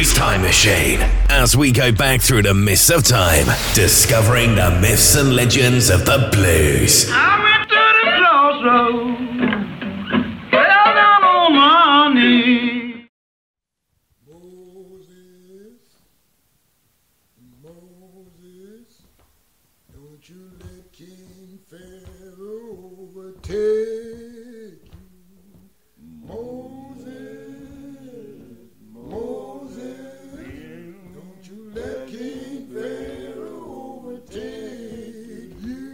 Blues Time Machine as we go back through the mists of time, discovering the myths and legends of the blues. I went to the crossroads, fell down on my knees. Moses, don't you let King Pharaoh overtake you. Moses, don't you let King Pharaoh overtake you.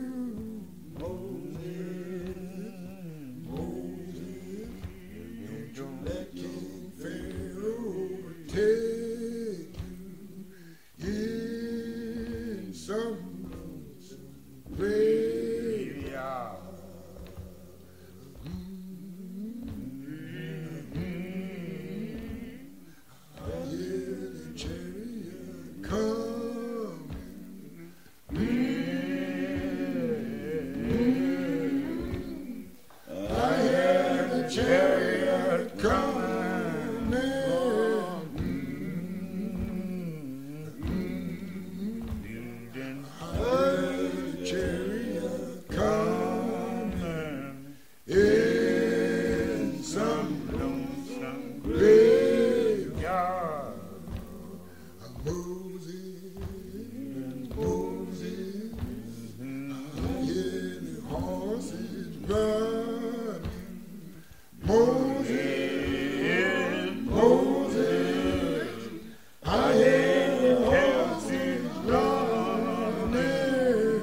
Moses, don't you let King Pharaoh overtake you in some graveyard. Chariot coming, chariot coming in some lonesome graveyard. Moses, I hear the horses running. Moses, I hear the horses running.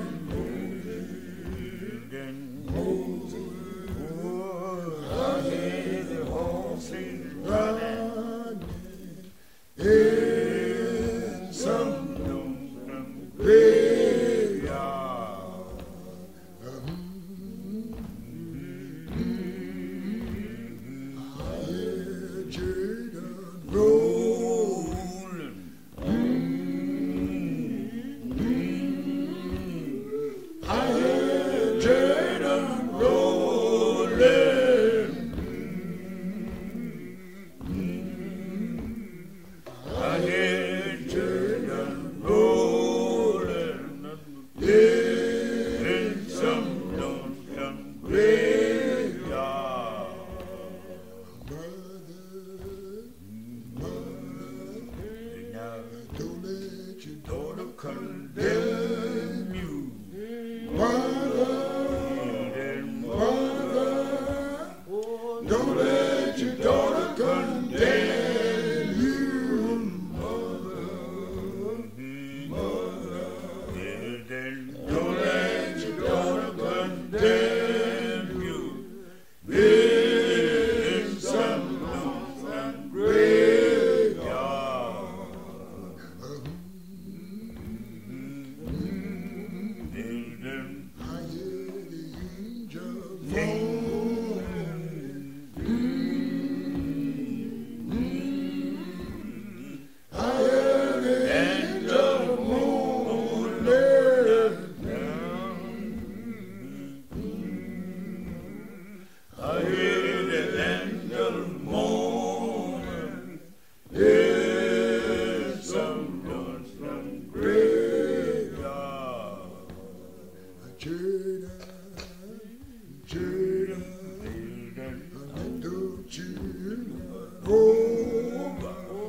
Moses, I hear the horses running in some lonesome graveyard. Don't let your daughter condemn you. Mother, don't let your daughter condemn you. Mother, don't let your daughter condemn you. In some lonesome graveyard. I hear the angels moaning. I hear the angels moaning. I hear the angels moaning. In some lonesome graveyard. Children, let the children roam.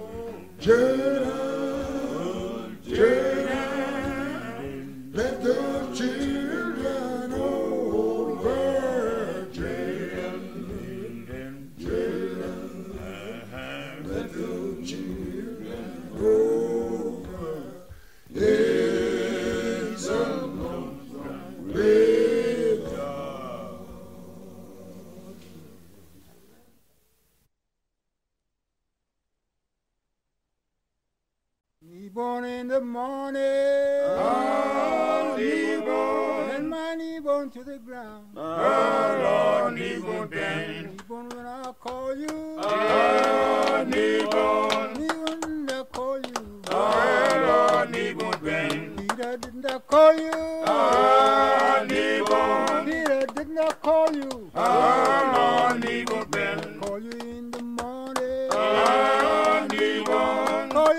Children, let the children over. Children, let the children over. In some lonesome graveyard. Kneeborn in the morning, kneeborn. and my kneeborn to the ground. Lord, kneeborn bend. Kneeborn when I call you, Kneeborn. kneeborn when I call you. Lord, kneeborn bend. Peter, didn't I call you? Kneeborn. Peter, didn't I call you? Lord, kneeborn bend. Call you in the morning, Kneeborn. call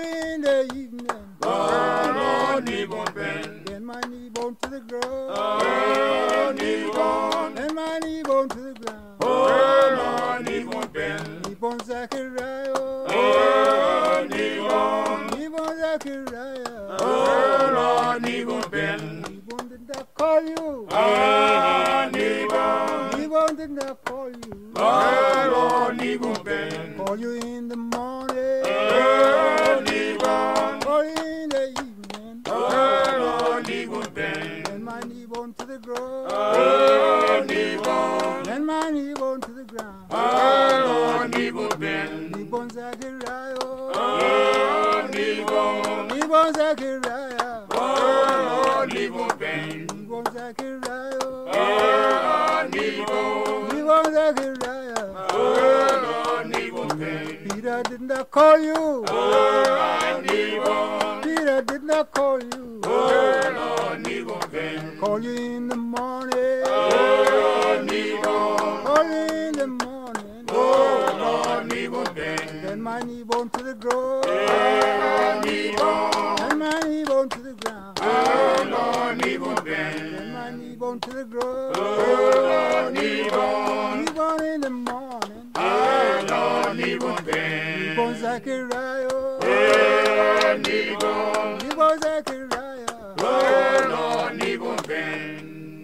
my knee bone to the ground. Oh, knee bone. Bend my knee bone to the ground. Oh, Lord, knee bone bend. Knee bone Zachariah. Oh, knee bone. Knee bone Zachariah. Oh, Lord, knee bone bend. Knee bone did not call you. Oh, knee bone. Knee bone did not call you. Oh, Lord, knee bone bend. Call you in the morning. Oh, knee bone. Call you in the evening. Oh, Lord, knee bone bend. Bend my knee bone to the ground. Oh, knee bone. Bend my knee bone to the ground. Oh, Lord, knee bone bend. Knee bone Zachariah. Oh, knee bone. Knee bone Zachariah. Oh, Lord, knee bone bend. Knee bone Zachariah. Oh, knee bone. Knee bone Zachariah. Oh, Lord, knee bone bend. Peter did not call you. Oh, knee bone. Peter did not call you. Oh, Lord, knee bone bend. Call you in the morning. Oh, knee bone. Call you in the morning. Oh, Lord, knee bone bend. Bend my knee bone to the ground. Oh, knee bone. Bend my knee bone to the ground. Oh, Lord, knee bone bend. Bend my knee bone to the ground. Oh, Lord, knee bone. Knee bone in the morning. Oh, Lord, knee bone Knee bend. bone Zachariah. Oh, knee bone. Knee bone Zachariah. Oh, Lord, knee bone bend.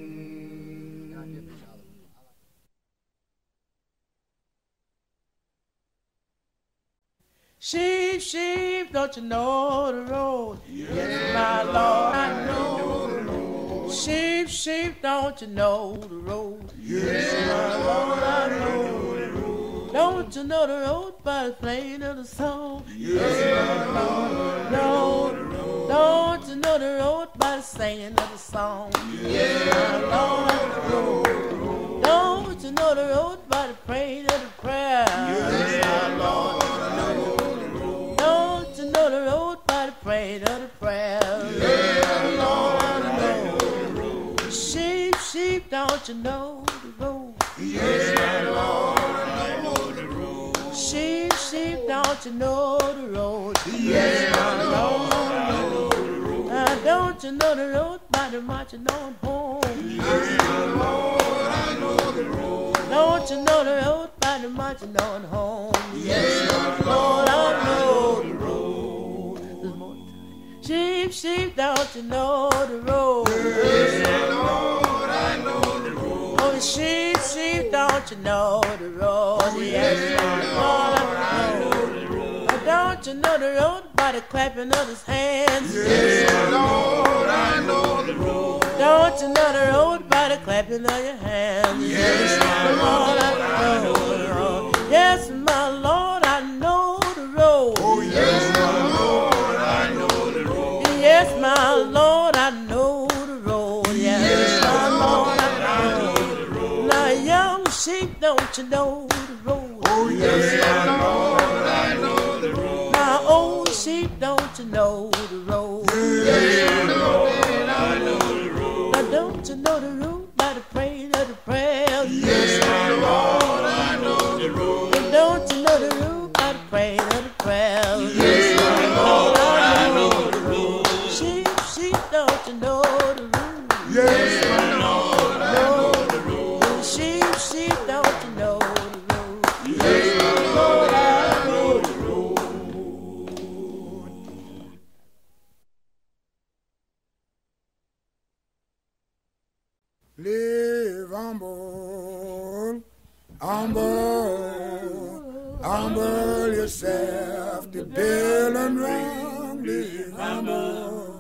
Sheep, sheep, don't you know the road? Yes, my Lord, I know the road. Sheep, sheep, don't you know the road? Yes, my Lord, I know the road. Don't you know the road by the playing of the song? Yes, my Lord, I know the road. Don't you know the road by the singing of the song? Yes, my Lord, I know the road. Don't you know the road by the praying of the prayer? Yes, my Lord, I know the road. Don't you know the road by the praying of the prayer? Yeah, Lord, I know the road. Sheep, sheep, don't you know the road? Yeah, Lord, I know the road. Sheep, sheep, don't you know the road? Yeah, Lord, I know the road. Don't you know the road by the marching on home? Yeah, Lord, I know the road. Don't you know the road by the marching on home? Yeah, Lord, I know the road. There's more time. Sheep, sheep, don't you know the road? Yeah, Lord, I know the road. Oh, sheep, sheep, don't you know the road? Yes, Lord, I know the road. Oh, don't you know the road by the clapping of his hands? Yes, Lord, I know the road. Don't you know the road by the clapping of your hands? Yes, Lord, I know the road. Yes, my Lord, I know the road. Oh, yes, my Lord, I know the road. Yes, my Lord, I know the road. Yes, my Lord, I know the road. Now, young sheep, don't you know the road? Oh, yes, my Lord, I know the road. Now, old sheep, don't you know the road? Yes, my Lord, I know the road. Now, don't you know the road by the praying of the prayers? Yes, my Lord, I know the road. Don't you know the road by the praying of the prayers? Yes, my Lord, I know the road. Sheep, sheep, don't you know the road? Yes, my Lord, I know the road. Sheep, sheep, don't you know the road? Yes, my Lord, I know the road. Live humble, humble, humble yourself to build and wrong. Live humble,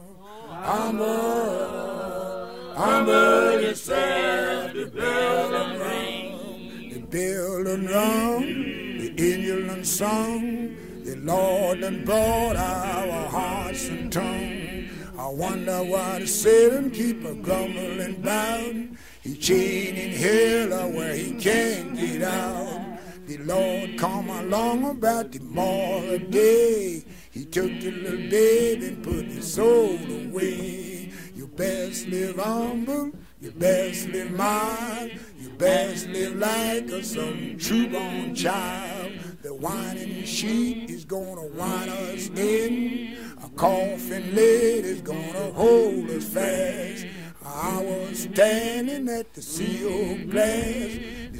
humble, humble yourself to build and wrong. The build and wrong, the Indian song, the Lord done brought our hearts and tongue. I wonder why Satan keep a grumbling bound. He chained in hell where he can't get out. The Lord come along about tomorrow day. He took the little baby and put his soul away. You best live humble, you best live mild, you best live like some true-born child. The whining sheep is gonna whine us in. coffin lid is gonna hold us fast. I was standing at the sealed glass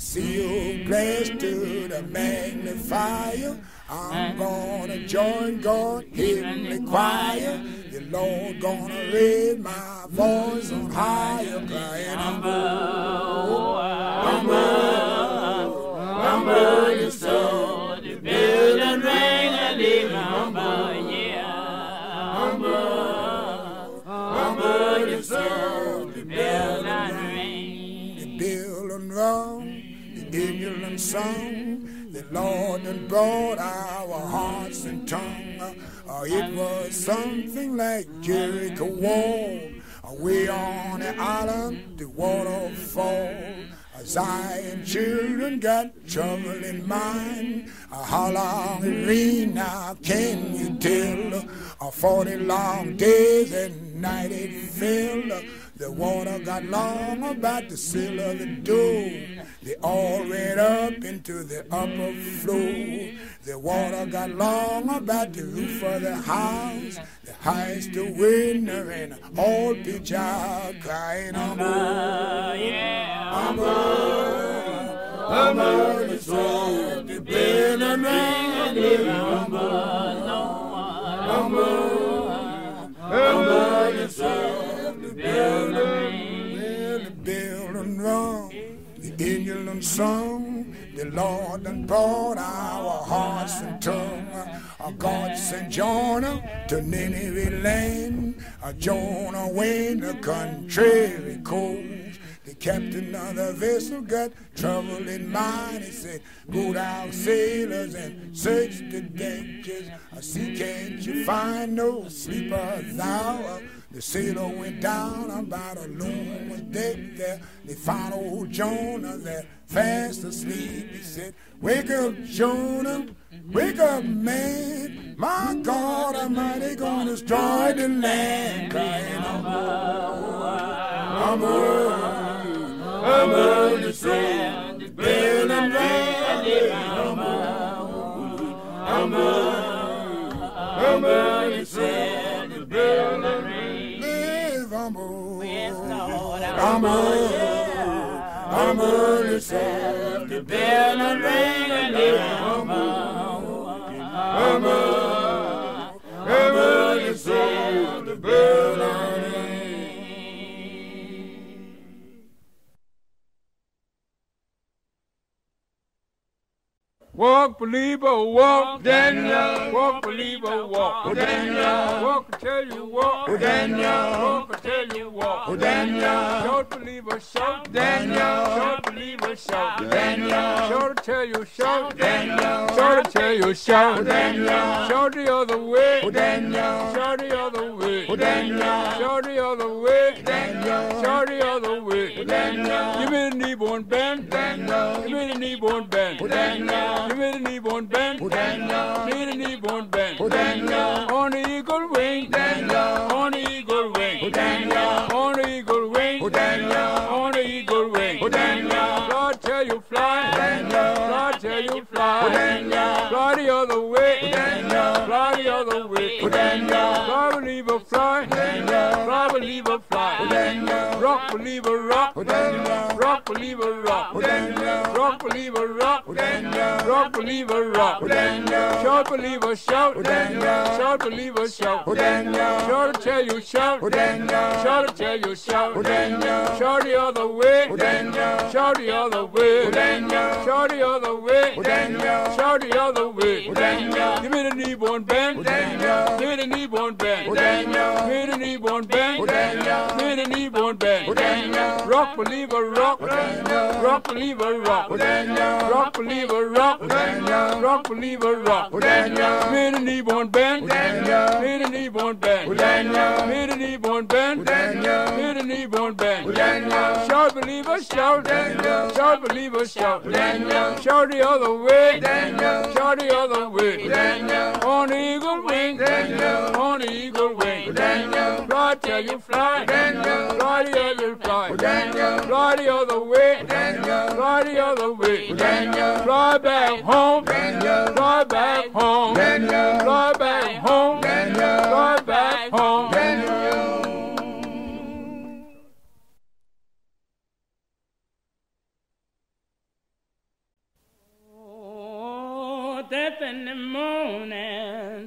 to the magnifier. I'm gonna join God, heavenly choir. The Lord gonna raise my voice on higher, crying, humble your soul, the bell and ring and live humble, yeah. Humble your soul, the bell and ring. The bell and rung, the angel and sung. The Lord and brought our hearts and tongue. It was something like Jericho wall. Away on the island, the waterfall. Zion children got trouble in mind. How long it rain now, can you tell? 40 long days and night it fell. The water got long about the sill of the door. They all ran up into the upper floor. The water got long about the roof of the house. The highest the window and all pitch out crying, humble the soul, the bell and ring and live humble, humble the soul, the bell and ring, the bell and rung, the angel and sung. The Lord and brought our hearts and tongue. God sent Jonah to Nineveh land. Jonah went the contrary coast. The captain of the vessel got trouble in mind. He said, go down, sailors, and search the ditches. See, can't you find no sleeper's hour? The sailor went down about a loom deck there. They found old Jonah there, fast asleep. He said, wake up, Jonah, wake up, man. My God Almighty gonna destroy the land. Crying, humble the soul, the bell and ring, humble the soul, the bell and ring. Humble yourself, the bell and ring and live humble yourself, the bell and ring. Walk, believer, walk, Daniel. Walk, believer, walk, Daniel. Walk until you walk, Daniel. Walk until you walk, Daniel. Shout, believer, shout, Daniel. Shout, believer, shout, Daniel. Shout until you shout, Daniel. Shout until you shout, Daniel. Shout the other way, Daniel. Shout the other way, Daniel. Shout the other way, Daniel. Shout the other way, Daniel. Give me the knee-bone bend, Daniel. Give me the knee-bone bend, Daniel. Give me the knee-bone bend, Daniel. Give me the knee-bone bend, Daniel. On the eagle wing, Daniel. On the eagle wing, Daniel. On the eagle wing, Daniel. On the eagle wing, Daniel. Fly till you fly, Daniel. Fly till you fly, Daniel. Fly the other way, Daniel. Fly the other way, Daniel. Fly, believer, fly, Daniel. Fly, believer, fly, Daniel. Rock, believer, rock, Daniel. Rock, believer, rock, Daniel. Rock, believer, rock, Daniel. Rock, believer, rock, Daniel. Shout, believer, shout, Daniel. Shout, believer, shout, Daniel. Shout until you shout, Daniel. Shout until you shout, Daniel. Shout the other way, Daniel. Shout the other way, Daniel. Shout the other way, Daniel. Shout the other way, Daniel. Give me the knee-bone bend, Daniel. Give me the knee-bone bend, Daniel. Give me the knee-bone bend, Daniel. Give me the knee-bone bend, Daniel. Rock, believer, rock, Daniel. Rock, believer, rock, Daniel. Rock, believer, rock, Daniel. Rock, believer, rock, Daniel. Give me the knee-bone bend, Daniel. Give me the knee-bone bend, Daniel. Give me the knee-bone bend, Daniel. Give me the knee-bone bend, Daniel. Shout, believer, shout, Daniel. Shout, believer, shout, Daniel. Shout the other way, Daniel. Shout the other way, Daniel. On the eagle wing, Daniel. On the eagle wing, Daniel. Fly till you fly, Daniel. Fly the other fly, Daniel. Fly the other way, Daniel. Fly the other way, Daniel. Fly back home, Daniel. Fly back home, Daniel. Fly back home, Daniel. Fly back home. Oh, death in the morning.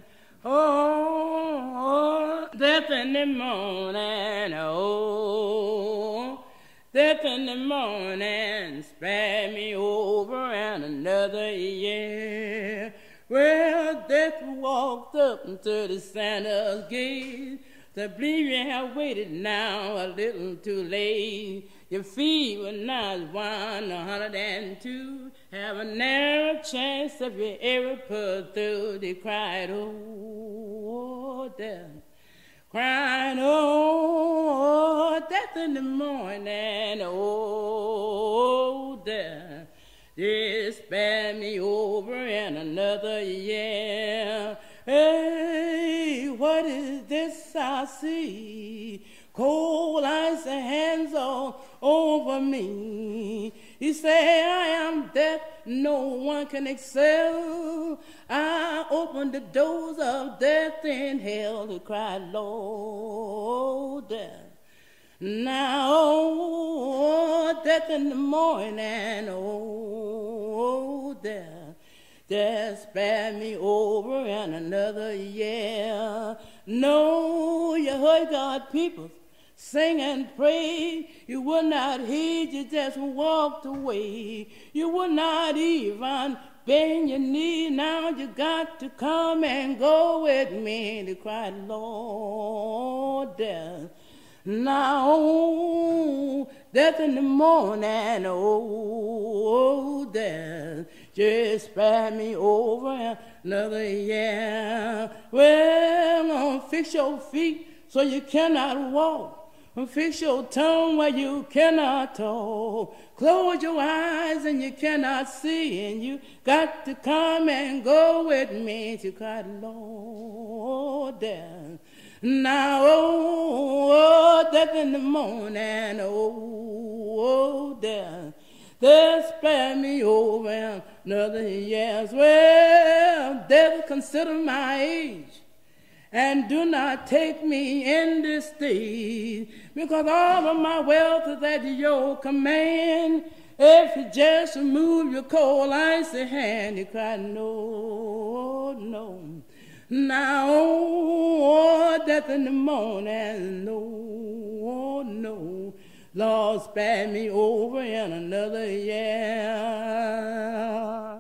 Oh, death in the morning. Oh, death in the morning. Spare me over and another year. Well, death walked up into the Santa's gate. To believe you have waited now a little too late. Your feet were not 102. Have a narrow chance if you ever put through. They cried, oh, death. Crying, oh, death in the morning. Oh, death. Just spare me over in another year. Hey, what is this I see? Cold ice and hands all over me. He said, I am death, no one can excel. I opened the doors of death and hell to cry, Lord, death. Now, oh, death in the morning, oh, death. Just spare me over in another year. No, you heard God people sing and pray. You would not heed, you just walked away. You would not even bend your knee. Now you got to come and go with me. They cried, Lord, death. Now, death in the morning, oh, death. Just spare me over another year. Well, I'm gonna fix your feet so you cannot walk. Fix your tongue where you cannot talk. Close your eyes and you cannot see. And you got to come and go with me. To cried, Lord, death. Now, oh, death in the morning, oh, death. Death spare me over another year. Well, death, consider my age, and do not take me in this state, because all of my wealth is at your command. If you just remove your cold icy hand, you cry, no, no. Now, oh, death in the morning, no, no. Lord, spare me over in another year.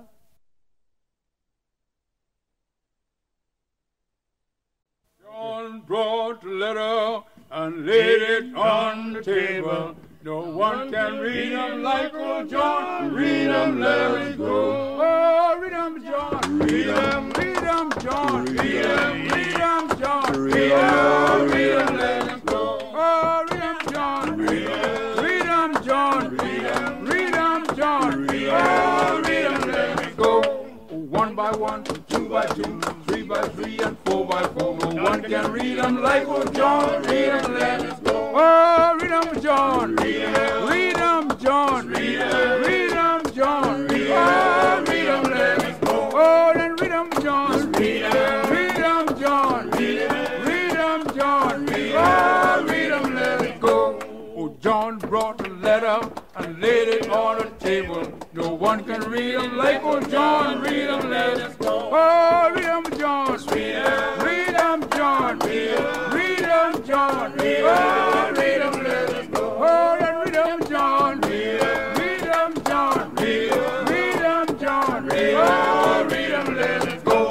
John brought the letter and laid it on the table. No one can read them like old John. Read them, let it go. Oh, read them, John. Read them, John. Read them, John. Read them, let it go. Oh, read them, John. Read them, John. Read them, John. Oh, read them, let it go. 1 by 1, 2 by 2, 3 by 3, and 4 by 4. No one can read them like old John. Read them, let it go. Oh, read them, John. Read them, John. Read them, John. Oh, read them, let it go. Oh, then read them, John. Read them, John. Read them, John. Oh, read them, let it go. Oh, John brought a letter and laid it on the table. No one can read them like old John. Read them, let it go. Oh, read them, John. Read them, John. Read them, John. Oh, read them, let it go. Oh, then read them, John. Read them, John. Read them, John. Oh, read them, let it go.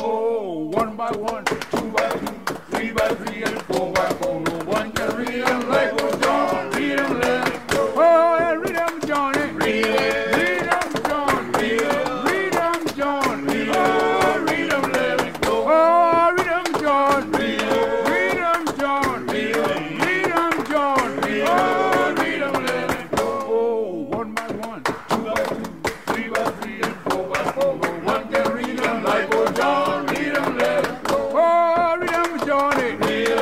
1 by 1, 2 by 2, 3 by 3, and 4 by 4. No one can read them like old John. Read them, let it go. Oh, and read them, John. Read them, John. Read them, John. Oh, read them, let it go. Oh, read them, John. Read them, John. Read them, John. Oh, read them, let it go. Oh, 1 by 1, 2 by 2, 3 by 3, and 4 by 4. No one can read them like old John. Read them, let it go. Oh, read them, John. Read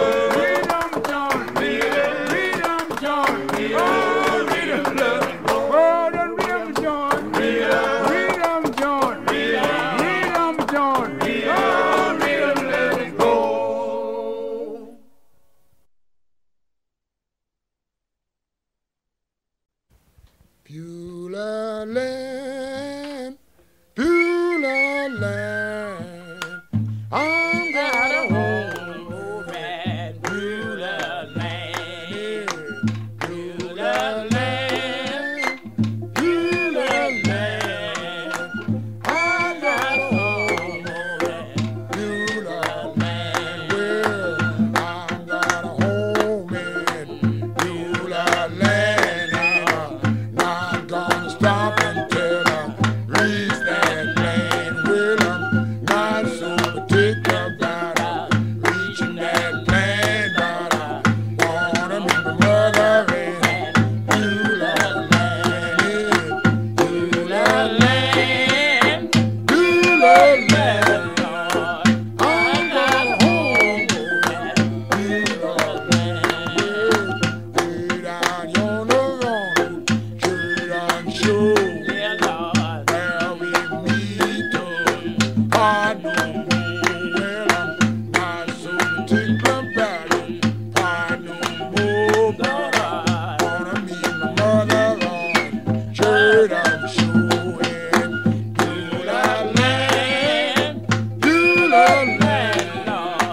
them, John. Read them, John. Oh, read them, let it go. Oh, then read them, John. Read them, John. Read them, John. Oh, read them, let it go. Beulah land, Beulah land. I'm got a home over at Beulah land. Beulah land, Beulah land. I got a home over at Beulah land. Well, I got a home in Beulah land. I'm not gonna stop until I reach that land. Well, I'm not so particular about reaching that land, but I wanna meet my mother in Beulah land. Beulah land, Beulah land. I got a home in Beulah land. Way down yonder on the Jordan shore, where we meet I know well, I'm not so particular about it. I know more, but I wanna meet my mother on Jordan shore. And Beulah land, Beulah land.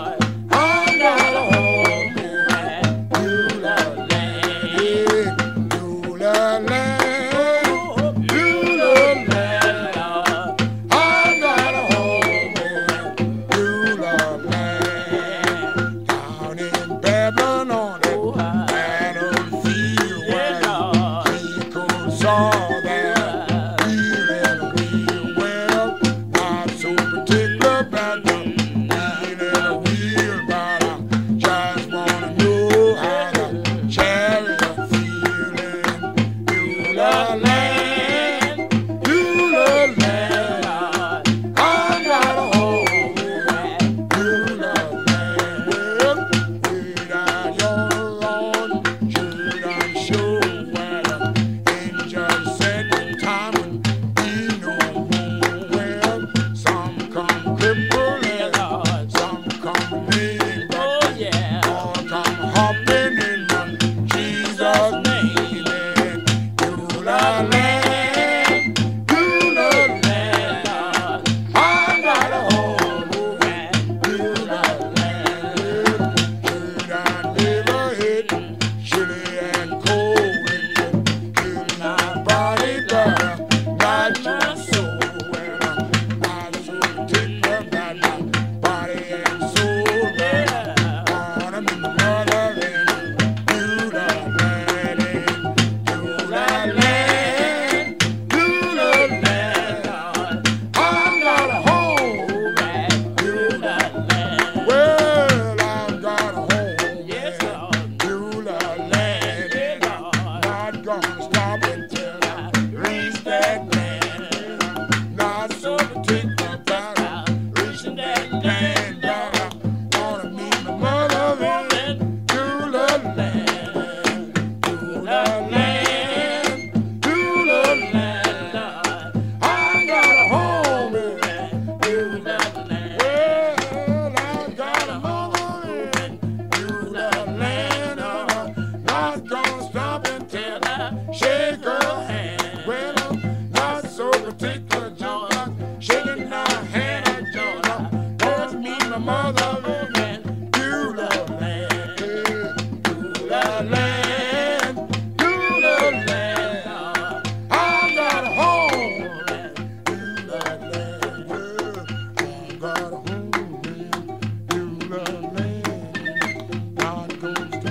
I got a home in Beulah land. Beulah land, Beulah land. I got a home in Beulah land. Down in Babylon on that battlefield where Jacob saw that wheel and a wheel. Well, not so particular about the wheel and a wheel, but I just wanna know how the chariot feeling. Beulah land, Beulah land. I got a home in Beulah land. Well, way down yonder on Jordan shore, where the angels said the time would be no more. Well, some come crippling, some come lame, but all come hopping in Jesus' name. And Beulah land, Beulah land. I got a home in Beulah land. Jordan River hit chilly and cold, and kill my body, but not your soul. Well, I'm not so particular about my body and soul, but I wanna meet my mother in Beulah land. And Beulah land, Beulah land. I got a home in Beulah land. Well, I've got a home in Beulah land, and I'm not gonna stop until I reach that land. I'm not so particular about reaching that land, but I wanna meet my mother in Beulah land. Beulah land, Beulah land. I got a home in Beulah land. Well, I got a mother in Beulah land. I'm not gonna stop until I shake her hand. Well, I'm not so particular, John. I'm shaking her hand, John. I wanna meet my mother in Beulah land. Beulah land, Beulah land. I got a home in Beulah land. Well, I got a home in Beulah land. Not gonna stop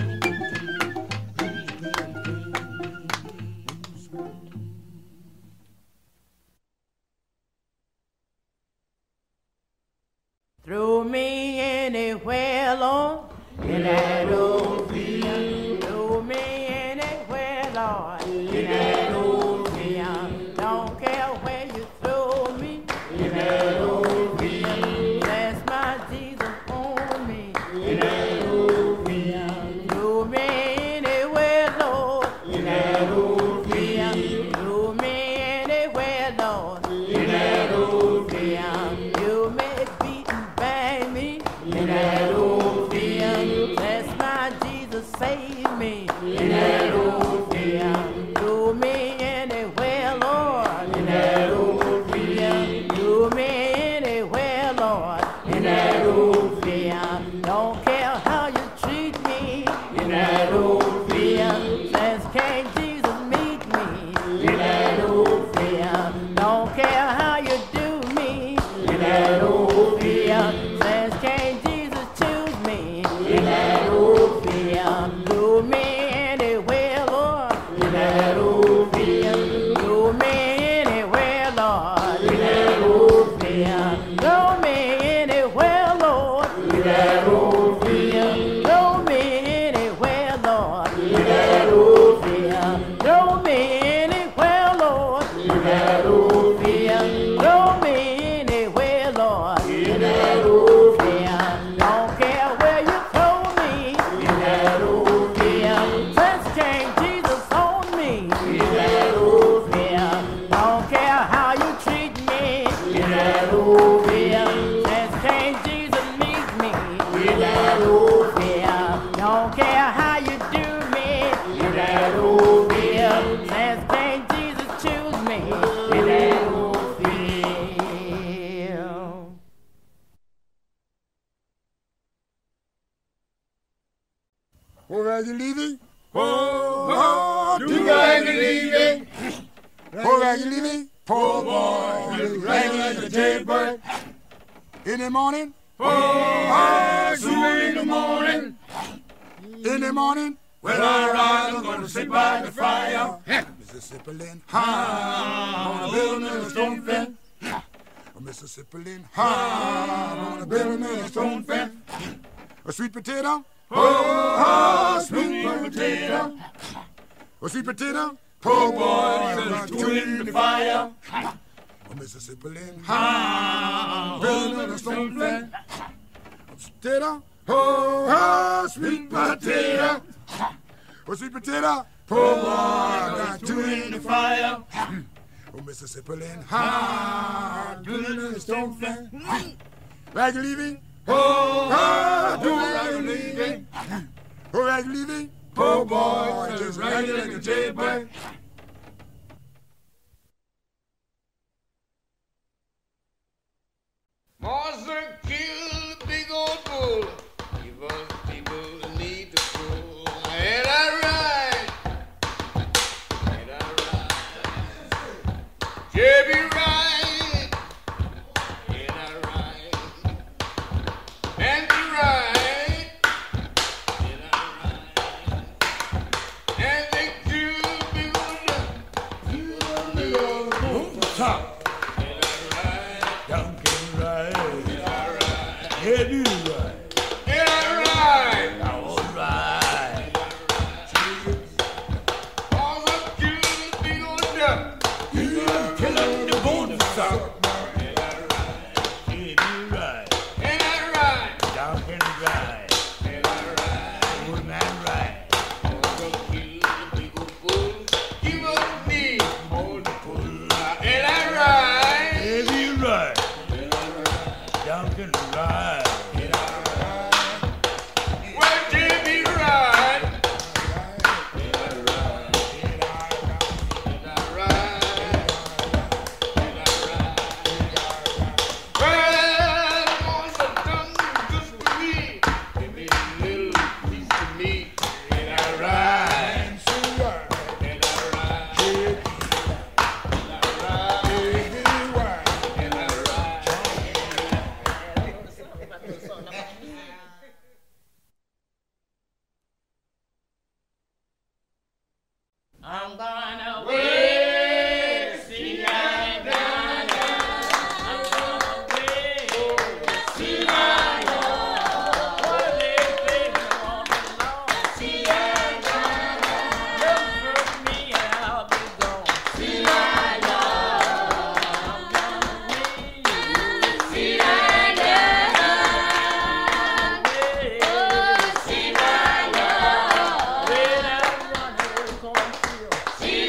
Throw me anywhere, Lord, in that old field. Throw me anywhere, Lord, in that old field. Don't care where you throw me, in that old field. Bless my Jesus on me, in that old field. Throw me anywhere, Lord, in that old field. Throw me anywhere, Lord, in that old field. You may beat and bang me in that old field. Bless my Jesus, save me in that old field. Do me can't Jesus meet me in that old field? Don't care how you do me in that old field. Says can't Jesus choose me in that old field? Do me anywhere, Lord, in that old field. Do me anywhere, Lord, in that old field. Do me anywhere, Lord, in that old field. Do me anywhere, Lord, in that old field. Do me anywhere, Lord, in that old field. Do me anywhere, Lord, in that old field. Don't care where you throw me in that old field. Since King Jesus on me in that old field. Don't care how you treat me in that old field. Since King Jesus meet me in that old field. Don't care how you do me in that old field. Since King Jesus choose me in that old field. Oh, Raggy Levy. Oh, do Raggy Levy. Oh, Raggy Levy. Poor boy, just ragged like a jailbird. In the morning. Oh, soon in the morning. In the morning. When I rise, I'm gonna sit by the fire. Mississippi Lynn high on a building in a stone fence. Mississippi Lynn high on a building in a stone fence. A sweet potato. Oh, sweet potato. A sweet potato. Poor boy, just threw in the fire. Mississippi Lynn high building in a stone fence. A potato. Oh, sweet potato. A sweet potato. Poor boy, just threw in the fire. Oh, Mississippi Lynn high building in a stone fence. Raggy Levy. Oh, do Raggy Levy. Oh, Raggy Levy. Poor boy, just ragged like a jailbird. Monster killed the big old bull. People need to pull. Ain't that right? Ain't that right? JB right. Ain't that right? Andy right. Ain't that right? And they killed the big old bull. Top. Head you right. Ain't that right? All right. Monster killed the big old duck. Kill up the bone stop. Ain't that right? Head you right. Ain't that right? Dark and right. Ain't that right? Old man right. Monster killed the big old bull. Give us me all the pull. Ain't that right? Head you right. Dark and right. Well, Jimmy right. Ain't that right? Ain't that right? Ain't that right? Well, monster done just for me. Give me a little piece of meat. Ain't that right? Ain't that right? Ain't that right? Ain't that right? I'm gonna wait, see I gonna, I'm gonna wait, see I gonna, what they baby on the lawn, see I gonna, look for me and I'll be gone, see I gonna, I'm gonna wait, see I gonna, wait, see I gonna, wait, I'm gonna come feel. See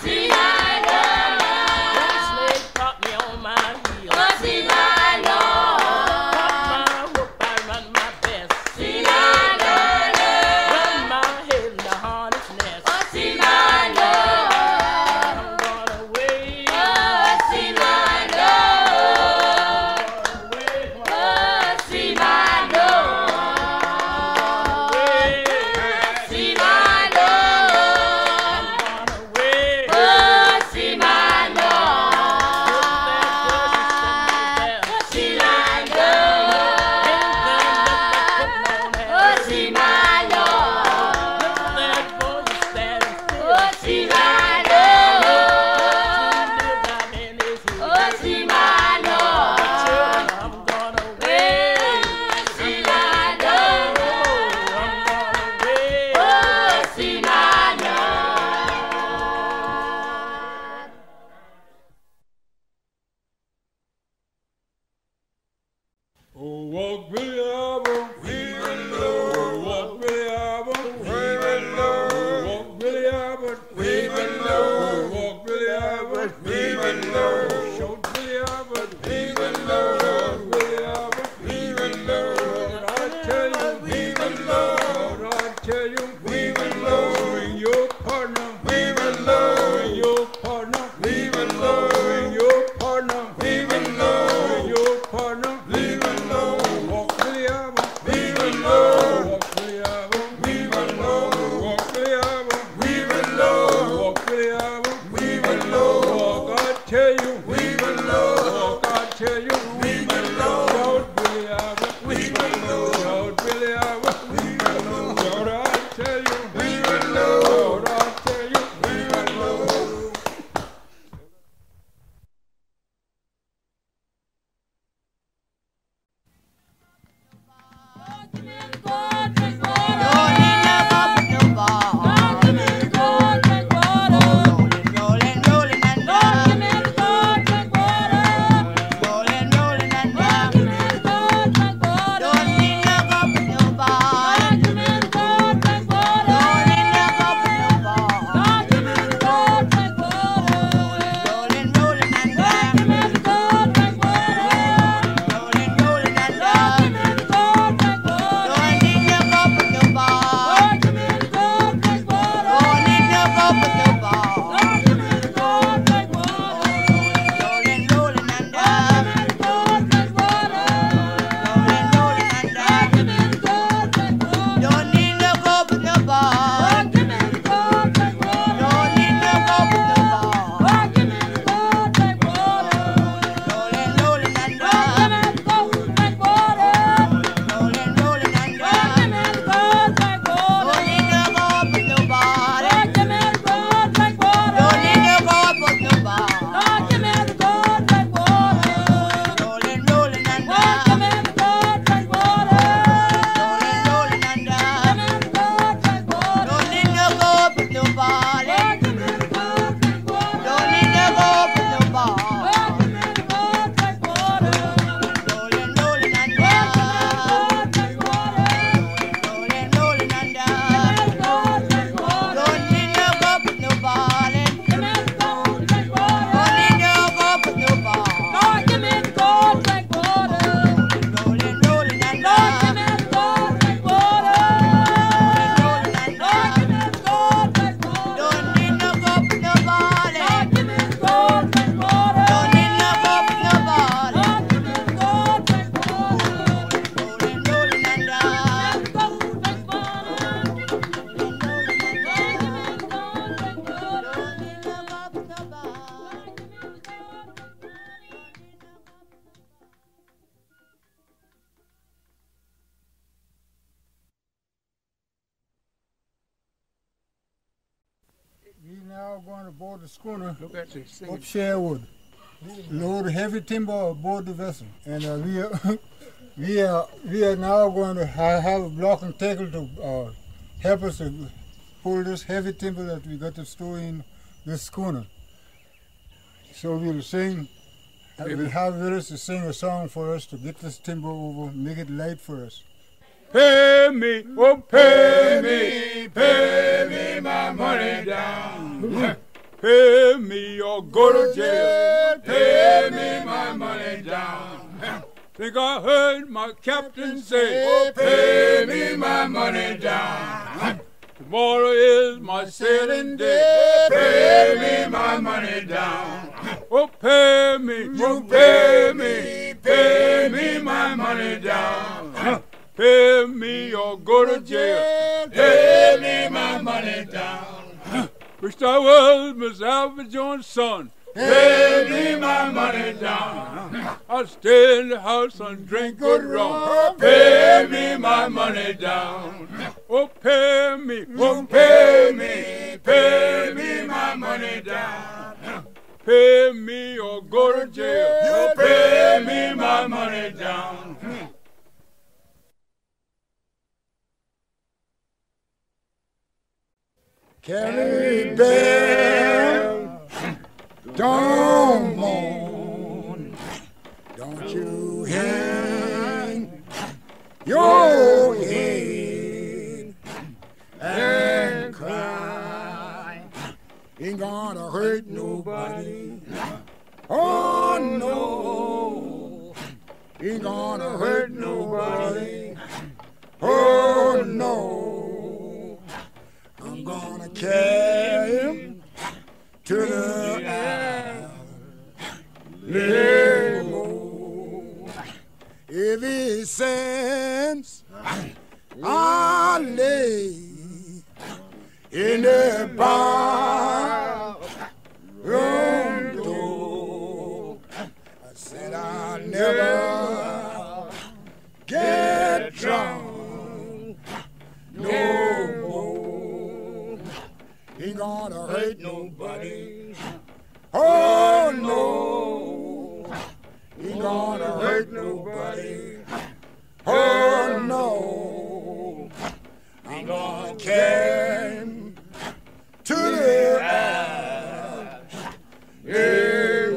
We now going to board the schooner up Sherwood. Load heavy timber aboard the vessel. And we are now going to have a block and tackle to help us to pull this heavy timber that we got to store in this schooner. So we'll sing, we'll have Willis to sing a song for us to get this timber over, make it light for us. Pay me, oh pay me my money down. pay me or go to jail. Pay me my money down. Think I heard my captain say, pay me my money down. Tomorrow is my sailing day. Pay me my money down. Oh, pay me, you pay me my money down. Pay me or go to jail. Pay me my money down. Wish I was Miss Alvin Jones' son. Pay me my money down. I'll stay in the house and drink good rum. Pay me my money down. Oh, pay me my money down. Pay me or go to jail. You pay me my money down. Carry bell, don't moan, don't you hang your head and cry. Ain't gonna hurt nobody. Oh no, ain't gonna hurt nobody. Oh no, I'm gonna carry him to the alley. If he sends, I lay in the bar room door. I said I'll never get drunk no more. Ain't gonna hurt nobody. Oh no, ain't gonna hurt nobody. Oh no, I'm gonna carry him to the alley.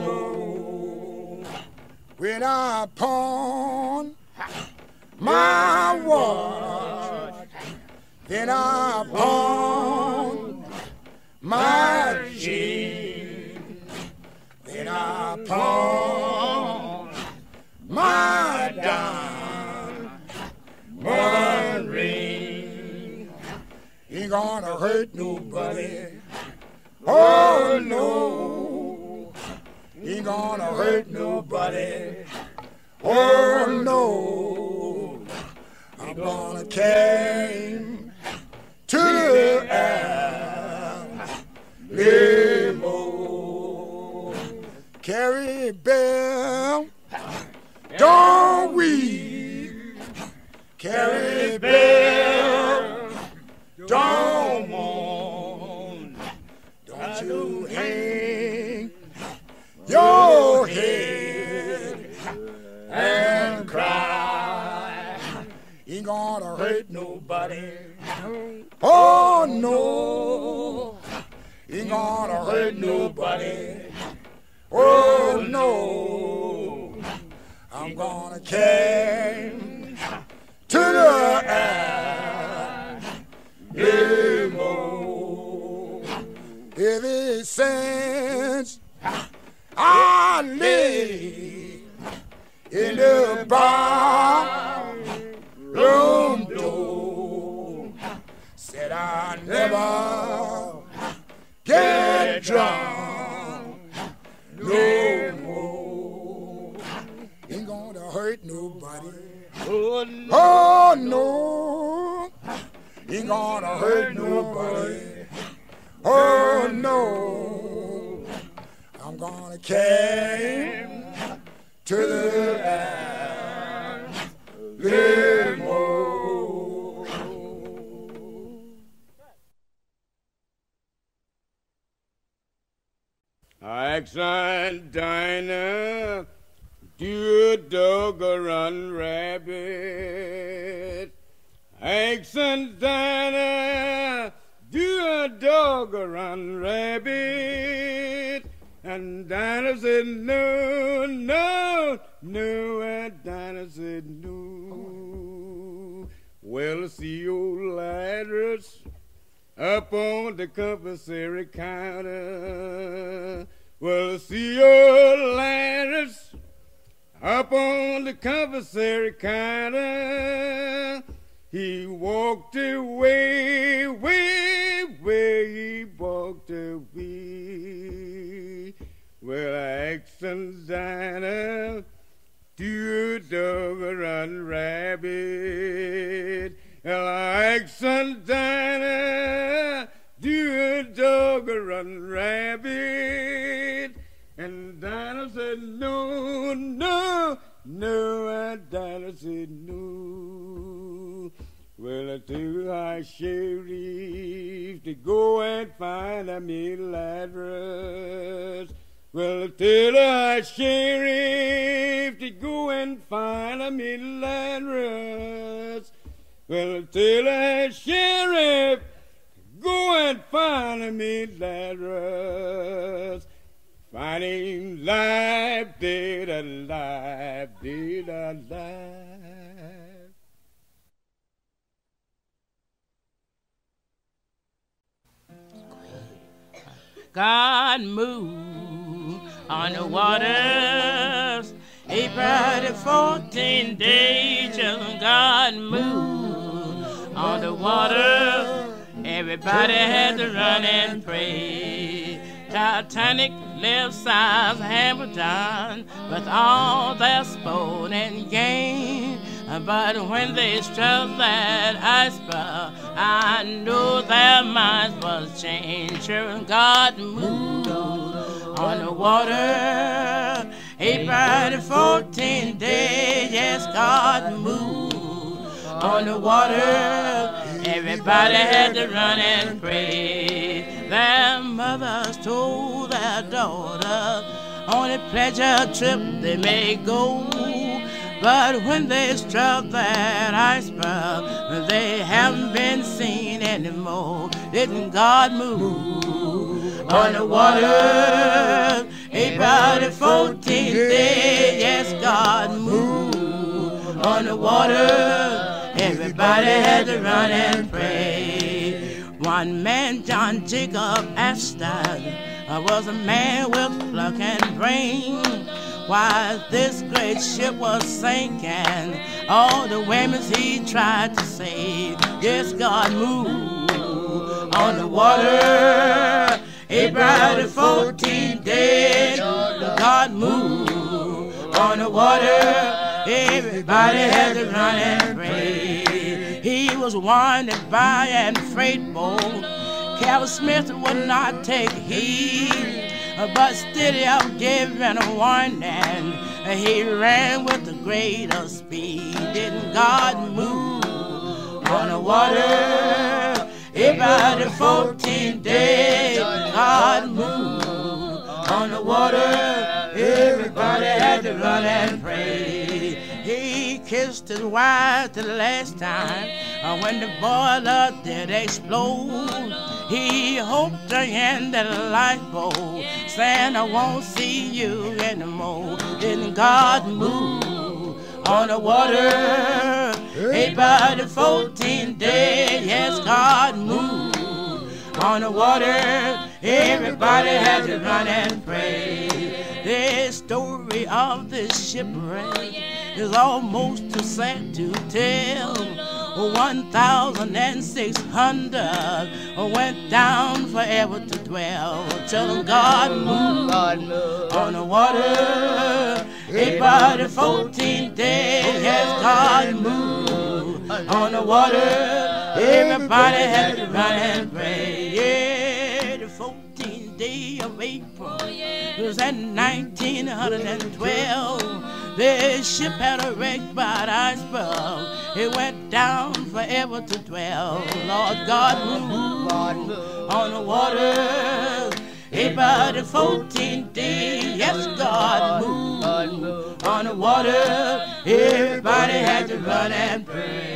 When I pawn my watch, then I pawn my chain, then I pawn my diamond ring. Ain't gonna hurt nobody. Oh no, ain't gonna hurt nobody. Oh no, I'm gonna carry him to the alley. Carry bell, don't weep. Carry bell, don't mourn. Don't you hang your head and cry. Ain't gonna hurt nobody. Oh no, ain't gonna hurt nobody. Oh no, I'm gonna carry him to the alley. If he sends, I lay in the bar room door. Said I never get drunk no more. Ain't gonna hurt nobody. Oh no, ain't gonna hurt nobody. Oh no, I'm gonna carry him to the alley. Accent Dinah, do a dog or run rabbit. Accent Dinah, do a dog or run rabbit. And Dinah said no, no, no, and Dinah said no. Well, see old Lazarus up on the compulsory counter. Well, see your Landers up on the compulsory counter. He walked away, way, he walked away. Well, I asked Dinah, do a dog run rabbit? Well, I asked Dinah, do a dog run rabbit? And Dinah said, no, no, no, and Dinah said, no. Well, I took our sheriff to go and find a middle address. Well, I tell our sheriff to go and find a middle address. Well, I tell our sheriff go and find a middle address. Find him alive, dead, alive, dead, alive. God moved on the waters. He brought 14 days. God moved on the water. Everybody had to run and pray. Titanic left size Hamilton with all their sport and gain. But when they struck that iceberg, I knew their minds was changed. God moved on the water. He brought 14 days. Yes, God moved on the water. Everybody had to run and pray. Their mothers told their daughters on a pleasure trip they may go. But when they struck that iceberg, they haven't been seen anymore. Didn't God move on the water? About 14 days, yes, God moved on the water. Everybody had to run and pray. One man, John Jacob Astor, was a man with pluck and brain. While this great ship was sinking, all the women he tried to save, yes, God moved on the water. About 14 days, God moved on the water. Everybody had to run and pray. He was wanted by an freight boat. Calvin Smith would not take heed, but still he gave a warning. He ran with the greater speed. Didn't God move on the water? About 14 days, God moved on the water. Everybody had to run and pray. He kissed his wife the last time when the boiler did explode. He hoped to end the lifeboat, saying, I won't see you anymore. Didn't God move on the water? About 14 days, yes, God moved on the water. Everybody had to run and pray. The story of this shipwreck is almost too sad to tell. 1,600 went down forever to dwell till God moved on the water. About 14 days, yes, God moved on the water. Everybody had to run and pray. Yeah, the 14th day of April was at 1912. The ship had a wreck by the iceberg. It went down forever to dwell. Lord God moved on the water. About 14 days, yes, God moved on the water. Everybody had to run and pray.